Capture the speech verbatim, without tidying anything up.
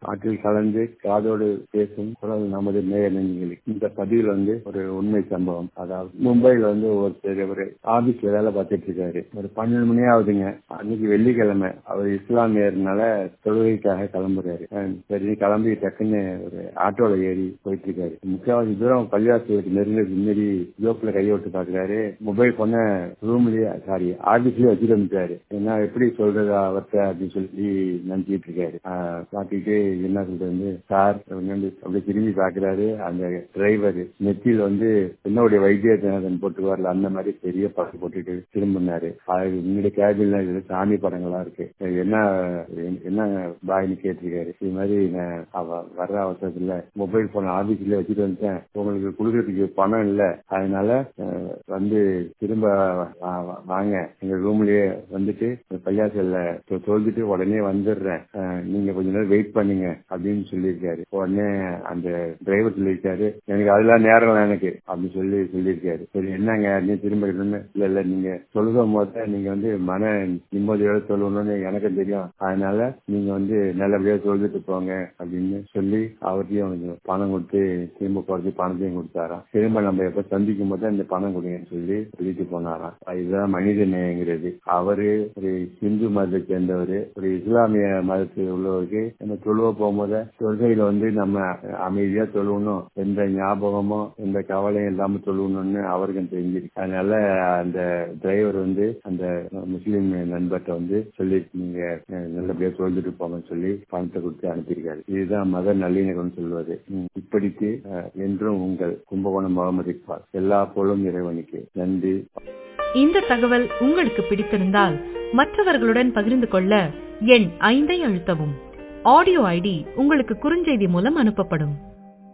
ஆற்றில் கலந்து காதோடு பேசும் குரல் நமது நேய நெஞ்சங்களுக்கு. இந்த பதிவில் வந்து ஒரு உண்மை சம்பவம். அதாவது மும்பைல வந்து ஒருத்தர் ஒரு ஆபீஸ்ல வேலை பார்த்துட்டு இருக்காரு. ஒரு பன்னெண்டு மணி ஆகுதுங்க. அன்னைக்கு வெள்ளிக்கிழமை. அவர் இஸ்லாமியர்னால தொழுகைக்காக கிளம்புறாரு. சரி கிளம்பி டக்குன்னு ஒரு ஆட்டோல ஏறி போயிட்டு இருக்காரு. முக்கியவாசி தூரம் பள்ளிவாசலுக்கு நெருங்க முன்னாடி ஜோப்ல கையை விட்டு பாக்குறாரு. மொபைல் போன ரூம்லயே சாரி ஆபீஸ்லயே வச்சுட்டு வந்துட்டாரு. என்ன எப்படி சொல்றது அவர்கிட்ட அப்படின்னு சொல்லி நினைச்சிட்டு இருக்காரு. பாத்துட்டு என்ன சொல்றது சார் அப்படி திரும்பி பாக்குறாரு. அந்த டிரைவர் நெத்தியில வந்து என்னுடைய வைத்தியநாதன் போட்டு வரல அந்த மாதிரி பெரிய பாட்டு போட்டுட்டு திரும்பினாரு. முன்னாடி கேபின்ல சாமி படங்களா இருக்கு. என்ன என்ன பாய்னு கேட்டிருக்காரு. இது மாதிரி வர்ற அவசரத்துல மொபைல் போன் ஆபீஸ்ல வச்சுட்டு வந்துட்டேன். உங்களுக்கு கொடுக்கறதுக்கு பணம் இல்ல. அதனால வந்து திரும்ப வாங்க எங்க ரூம்லயே வந்துட்டு பள்ளியாசல்ல தொழுதுட்டு உடனே வந்துடுறேன். நீங்க கொஞ்ச நேரம் வெயிட் பண்ணுங்க அப்படின்னு சொல்லியிருக்காரு. உடனே அந்த டிரைவர் சொல்லியிருக்காரு எனக்கு அதெல்லாம் நேரம் எனக்கு அப்படின்னு சொல்லி சொல்லியிருக்காரு. சரி என்னங்க நீ திரும்ப இல்ல இல்ல நீங்க சொல்லும் போது நீங்க வந்து மன நிம்மதியோட சொல்லணும்னு எனக்கு தெரியும். அதனால நீங்க வந்து நல்லபடியா சொல்லிட்டு போங்க அப்படின்னு சொல்லி அவர்கிட்டையும் கொஞ்சம் பணம் கொடுத்து திரும்ப போறது பணத்தையும் கொடுத்தாராம். திரும்ப நம்ம எப்ப சந்திக்கும் போது இந்த பணம் கொடுங்கன்னு சொல்லி சொல்லிட்டு போனாராம். இதுதான் மனித நேயங்கிறது. அவரு ஒரு இந்து மதத்தை சேர்ந்தவர். ஒரு இஸ்லாமிய மதத்தில் உள்ளவருக்கு நம்ம தொழுவ போகும்போது தொழுகையில வந்து நம்ம அமைதியா தொழுவணும். எந்த ஞாபகமோ எந்த கவலையும் இல்லாம தொழுவணும்னு அவருக்கு தெரிஞ்சிருக்கு. அதனால அந்த டிரைவர் வந்து அந்த முஸ்லீம் நண்பர்கிட்ட வந்து சொல்லி நீங்க நல்லபடியா தொழுதுட்டு போங்கன்னு சொல்லி பணத்தை கொடுத்து அனுப்பியிருக்காரு. இதுதான் மத நல்லிணக்கம் சொல்வது. இப்படிக்கு என்றும் உங்கள் கும்பகோணம் முகமது இக்பால். எல்லா போலும் இறைவனுக்கு நன்றி. இந்த தகவல் உங்களுக்கு பிடித்திருந்தால் மற்றவர்களுடன் பகிர்ந்து கொள்ள எண் ஐந்தை அழுத்தவும். ஆடியோ ஐடி உங்களுக்கு குறுஞ்செய்தி மூலம் அனுப்பப்படும்.